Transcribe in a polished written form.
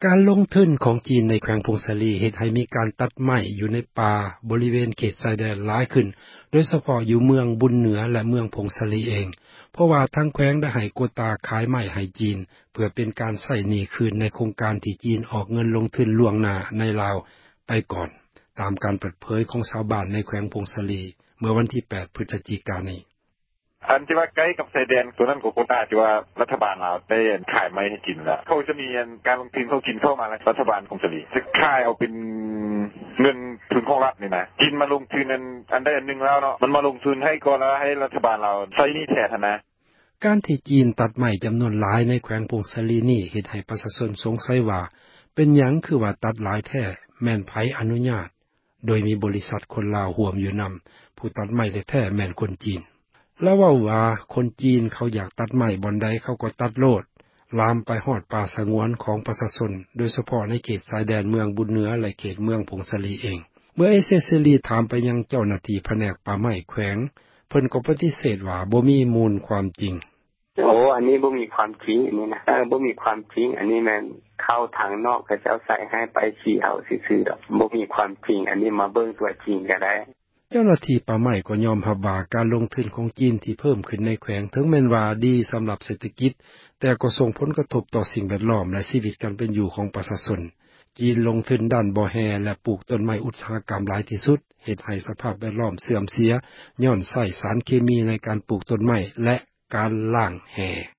การลงทุนของจีนในแขวงพงศลีเฮ็ดให้มีการตัดไม้อยู่ในป่าบริเวณเขตชายแดนหลายขึ้นโดยเฉพาะอยู่เมืองบุญเหนือและเมืองพงศลีเองเพราะว่าทางแขวงได้ให้โควตาขายไม้ให้จีนเพื่อเป็นการใช้หนี้คืนในโครงการที่จีนออกเงินลงทุนล่วงหน้าในลาวไปก่อนตามการเปิดเผยของชาวบ้านในแขวงพงศลีเมื่อวันที่8พฤศจิกายนนี้อันที่ว่าใกล้กับชายแดนตัวนั้นของโคต้าที่ว่ารัฐบาลลาวได้ขายไม้ให้กินแล้วเขาจะมีการลงทุนเขากินเข้ามาแล้วรัฐบาลของสลีจะขายเอาเป็นเงินทุนของรัฐนี่นะกินมาลงทุนอันได้อันนึงแล้วเนาะมันมาลงทุนให้ก่อนแล้วให้รัฐบาลเราใช้นี่แทนนะการที่จีนตัดไม้จํานวนหลายในแขวงพงศลีนี่เฮ็ดให้ประชาชนสงสัยว่าเป็นหยังคือว่าตัดหลายแท้แม่นไผอนุญาตโดยมีบริษัทคนลาวร่วมอยู่นําผู้ตัดไม้แท้ๆแม่นคนจีนแล้วเว้าว่าคนจีนเขาอยากตัดไม้บ่อนใดเขาก็ตัดโลดลามไปฮอดป่าสงวนของประชาชนโดยเฉพาะในเขตชายแดนเมืองบุญเหนือและเขตเมืองพงศลีเองเมื่อเซซิลีถามไปยังเจ้าหน้าที่แผนกป่าไม้แขวงเพิ่นก็ปฏิเสธว่าบ่มีมูลความจริงอันนี้บ่มีความจริงอันนี้นะบ่มีความจริงอันนี้แม่นเข้าทางนอกก็จะใส่ให้ไปชี้เอาซื่อๆดอกบ่มีความจริงอันนี้มาเบิ่งตัวจริงก็ได้เจ้าหน้าที่ป่าไม้ก็ยอมรับว่าการลงทุนของจีนที่เพิ่มขึ้นในแขวงถึงแม้นว่าดีสําหรับเศรษฐกิจแต่ก็ส่งผลกระทบต่อสิ่งแวดล้อมและชีวิตการเป็นอยู่ของประชาชนจีนลงทุนด้านบ่อแฮและปลูกต้นไม้อุตสาหกรรมหลายที่สุดเฮ็ดให้สภาพแวดล้อมเสื่อมเสียย้อนใช้สารเคมีในการปลูกต้นไม้และการล้างแห